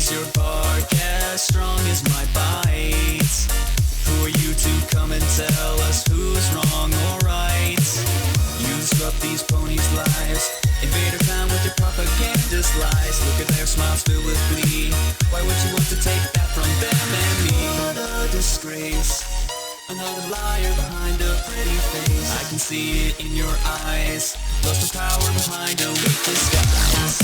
Is your bark as strong as my bite? Who are you to come and tell us who's wrong or right? You disrupt these ponies' lives, invade our town with your propagandist lies. Look at their smiles filled with glee. Why would you want to take that from them and me? What a disgrace, another liar behind a pretty face. I can see it in your eyes, lust of power behind a weak disguise.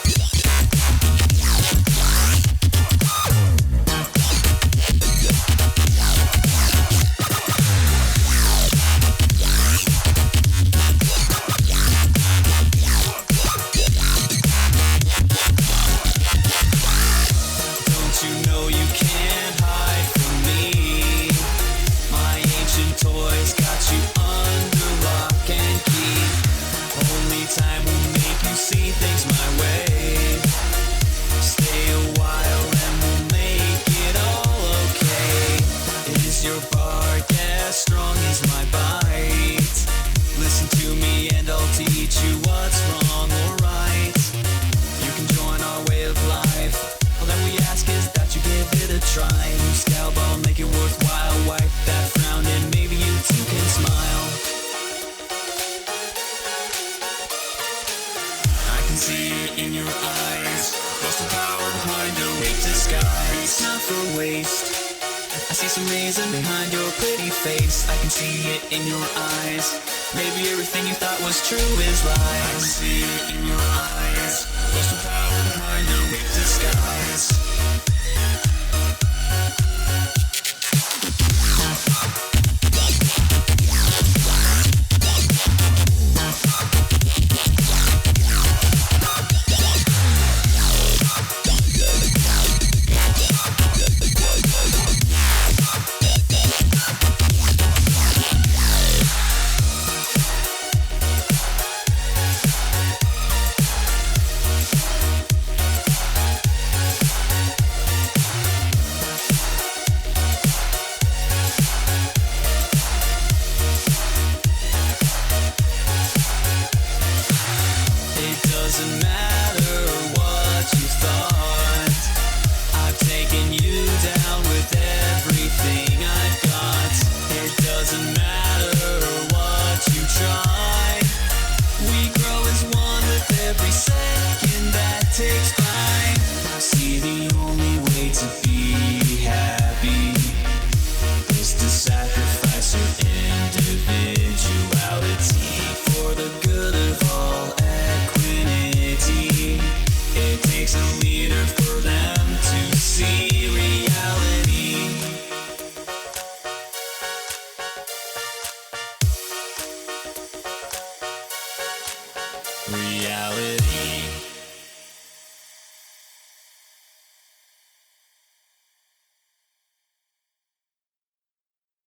See things my way. Stay a while and we'll make it all okay. Is your bark as strong as my bite? Listen to me and I'll teach you what's wrong or right. You can join our way of life. All that we ask is that you give it a try. New scalp, I'll make it worthwhile. Wipe that frown and maybe you too can smile. See it in your eyes, lost the power behind a weak disguise. Not for waste, I see some reason behind your pretty face. I can see it in your eyes, maybe everything you thought was true is lies. I can see it in your eyes, lost the power behind a weak disguise. Doesn't matter what you thought, I've taken you down with everything I've got. It doesn't matter what you try, we grow as one with every second that takes by. See, the only way to be happy is to sacrifice your individuality for the good of all. It takes a leader for them to see reality. Reality.